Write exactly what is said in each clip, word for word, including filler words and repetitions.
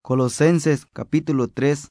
Colosenses capítulo tres.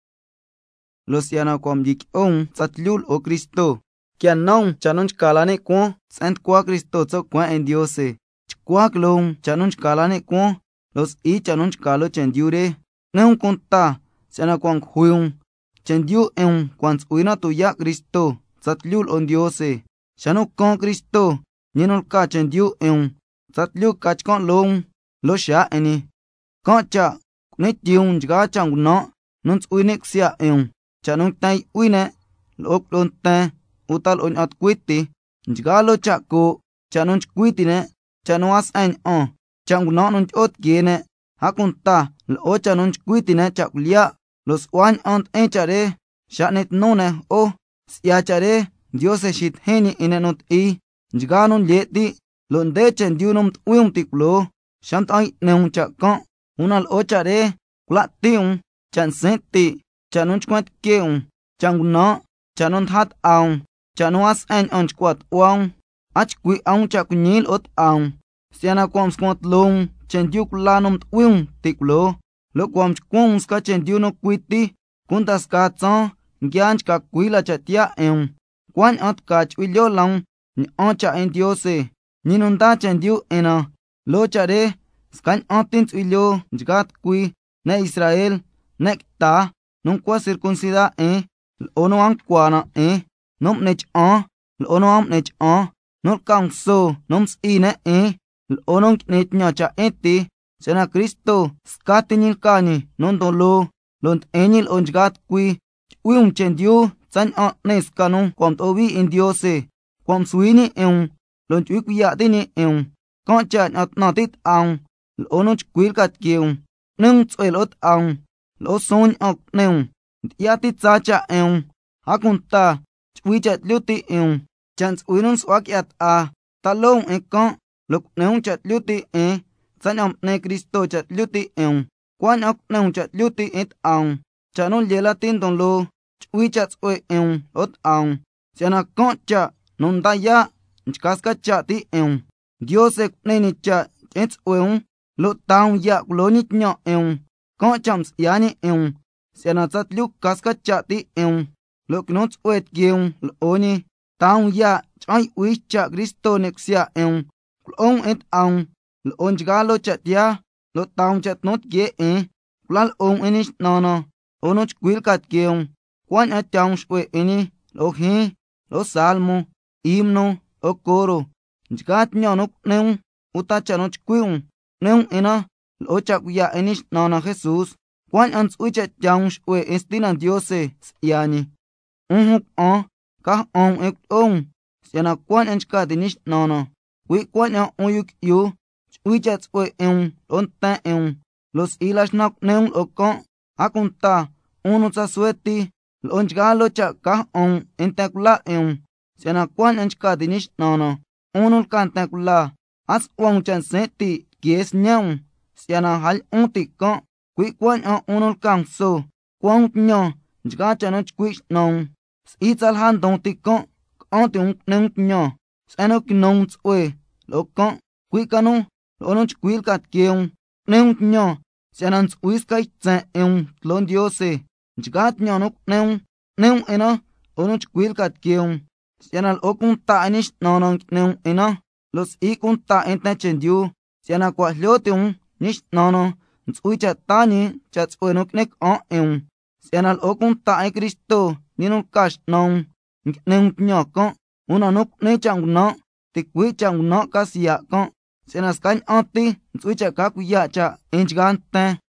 Los yanakwam yik'on tsatlul o Cristo. Kianong chanunch kalane kwon sant kwa Cristo tso kwa en Diose. Chkwak long chanunch kalane kwon los i chanunch kalo chendiure. Neun konta sianakwang huyung. Chendiu en kwans uina tuya Cristo tsatlul on Diose. Chanuk kon Cristo ninol ka chendiu en tsatlul kachkon long lo sha eni. Koncha ne tiung jga chang no nuns uinek sia en chanung tai uine lok lon ta utal on at kwiti jga lo chako chanung kwiti ne chanuas an on chang no nun ot gene hakunta lo chanung kwiti ne chaklia los wan ant enchare shanet none o sia chare Dios e shit heni inenot i jga nun leti londe chen diunum uyum tiklo shant ai neun chakon unal ochare klatium chan senti chanun kwat keun changno chanon hat aun chanuas an on kwat wang ach kui aun chakunil ot aun siana kwam skwat long chen diuk lanum uyum tiklo lo kwam kwum ska chen diuno kwiti kuntas ka tson gyanch ka kuila chatia en kwan at ka chwilyo lang ni oncha en Diose ninunda chen diu ena lo chare skan antin chwilyo jgat kui na Israel nek ta nung kwa circuncida e ono ang kwana e nom nech a ono am nech a nol kang so nom ine e ono nech nyacha eti sena Cristo skatinil kani non dolo lont enil onjgat kui uyum chendiu san a nes kanong kwam tobi in Diose kwam suini en lont uikuya dini en koncha at natit ang ono kwil kat kiung nung tsuelot ang lo son ok neung yati tsacha en hakunta chwichat luti en chans uinun swak yat a talong e kon lok neung chat luti e sanam ne Cristo chat luti en kwan ok neung chat luti et ang chanon yelatin don lo chwichat ue en ot ang siana koncha non daya chkaska chati en Dios ek neni cha et ueun lo taung ya glonit nyo en kon chams yani en siana tat luk kaska chati en lo knot uet geun lo oni taung ya chai ui cha Cristo nexia en klong et ang lo onjga lo chatia lo taung chat not ge en klal on enish nono onoch kwil kat geun kwan at taung shwe eni lo he lo salmo himno o coro jgat nyonok neung utachanoch kwiung neung ena lo chakuya enish nana Jesus kwan ans ucha taung shwe estinan Diose yani unhuk on ka on ek on siana kwan enchka dinish nana wi kwan ya oyuk yu ucha tswe en on ta en los ilash nak neung okon akunta uno sa sueti lo onjga lo cha ka on entakula en siana kwan enchka dinish nana unul kantakula as wang chan seti kies nyang siana hal unti kon kui kwan a unul kang so kwang nyo jga chanach kui nong ital han dong ti kon on ti nong nyo sano kinong tswe lo kon kui kanu lo noch kui kat keung nong nyo siana tswis kai tsa en lon Diose jga nyo nok nong nong ena onoch kui kat keung siana okun ta anish nonong nong ena los ikun ta enta chendiu siana kwa lyotung nish nono nsuicha tani chat suenok nek on en siana okun ta e Cristo ninun kash non neng nyokon una nok ne chang no ti kwi chang no kasia kon siana skan anti nsuicha ka kuya cha enjgan ta